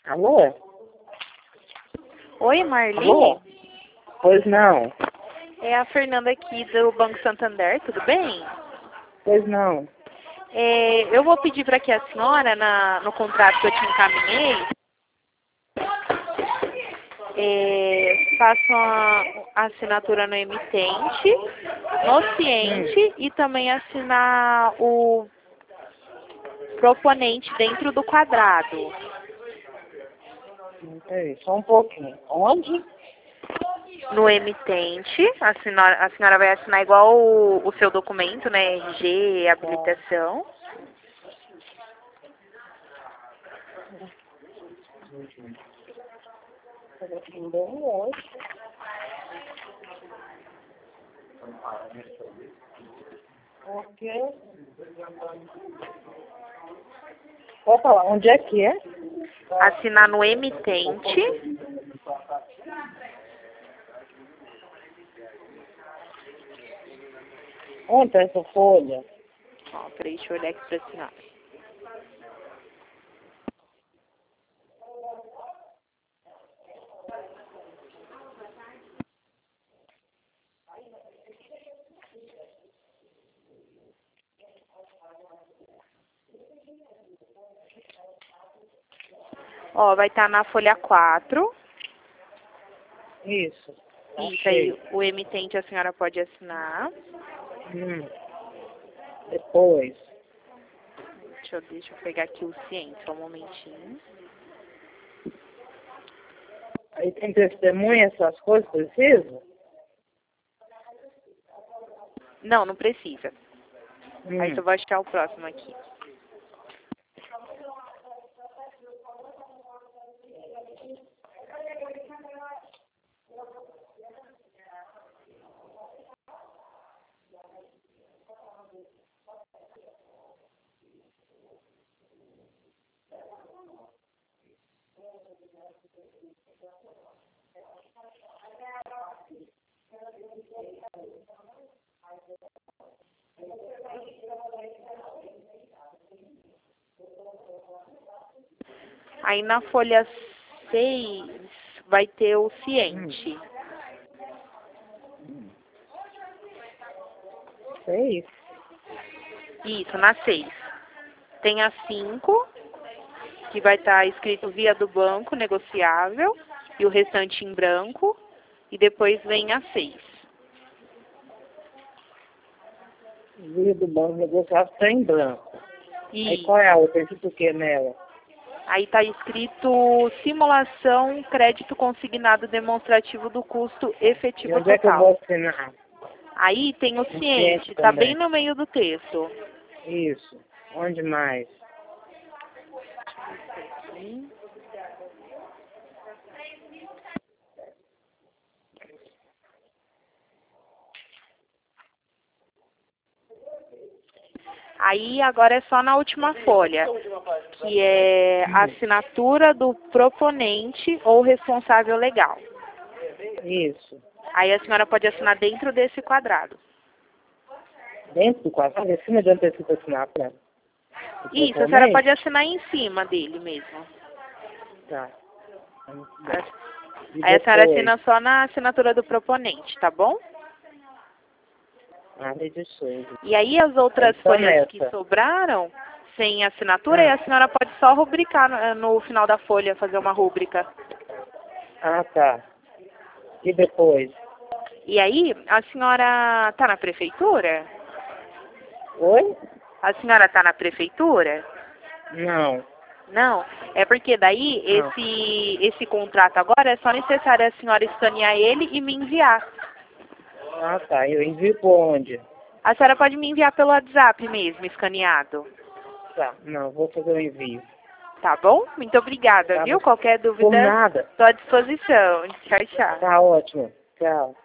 Alô? Oi, Marli? Alô? Pois não. É a Fernanda aqui do Banco Santander, tudo bem? Pois não. Eu vou pedir para que a senhora, no contrato que eu te encaminhei, faça a assinatura no emitente, no ciente e também assinar o proponente dentro do quadrado. Peraí, só um pouquinho. Onde? No emitente, a senhora vai assinar igual o seu documento, né? RG, habilitação. Ok. Pode falar, onde é que é? Assinar no emitente. Onde tá essa folha? Ó, peraí, deixa eu olhar aqui pra senhora. Ó, vai estar na folha 4. Isso. Isso aí, o emitente a senhora pode assinar. Depois. Deixa eu pegar aqui o ciente, só um momentinho. Aí tem testemunha, essas coisas, precisa? Não, não precisa. Aí eu vou achar o próximo aqui. Aí na folha 6 vai ter o ciente. 6? Isso, na 6. Tem a 5, que vai estar escrito via do banco, negociável, e o restante em branco. E depois vem a 6. Via do banco negociado está em branco. E Aí qual é a outra? Escrito o que nela? aí está escrito simulação crédito consignado demonstrativo do custo E efetivo onde é que eu total. vou assinar? Aí tem o ciente ciente, está também. bem no meio do texto. Isso. Onde mais? Aí agora é só na última folha, que é a assinatura do proponente ou responsável legal. Isso. Aí a senhora pode assinar dentro desse quadrado. Dentro do quadrado? Em cima de onde está assinar para? Isso, a senhora pode assinar em cima dele mesmo. Tá. Aí a senhora assina só na assinatura do proponente, tá bom? De Souza. E aí as outras folhas que sobraram, sem assinatura, aí a senhora pode só rubricar no final da folha, fazer uma rúbrica. Ah, tá. E depois? E aí, a senhora tá na prefeitura? Oi? A senhora tá na prefeitura? Não. Não, é porque daí esse contrato agora é só necessário a senhora escanear ele e me enviar. Ah, tá. Eu envio por onde? A senhora pode me enviar pelo WhatsApp mesmo, escaneado. Tá. Não, vou fazer o envio. Tá bom? Muito obrigada, Tá viu? bom. Qualquer dúvida, Por nada. estou à disposição. Tchau, tchau. Tá ótimo. Tchau.